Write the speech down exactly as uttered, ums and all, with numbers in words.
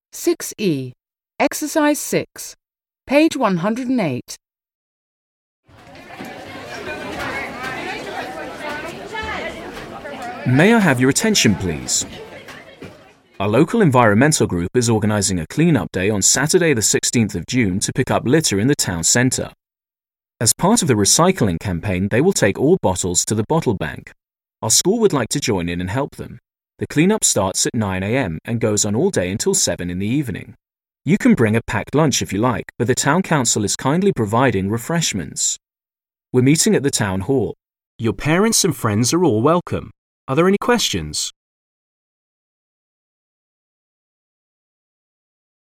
six E. Exercise six. Page one hundred eight. May I have your attention, please? Our local environmental group is organising a clean-up day on Saturday the sixteenth of June to pick up litter in the town centre. As part of the recycling campaign, they will take all bottles to the bottle bank. Our school would like to join in and help them. The clean-up starts at nine A M and goes on all day until seven in the evening. You can bring a packed lunch if you like, but the town council is kindly providing refreshments. We're meeting at the town hall. Your parents and friends are all welcome. Are there any questions?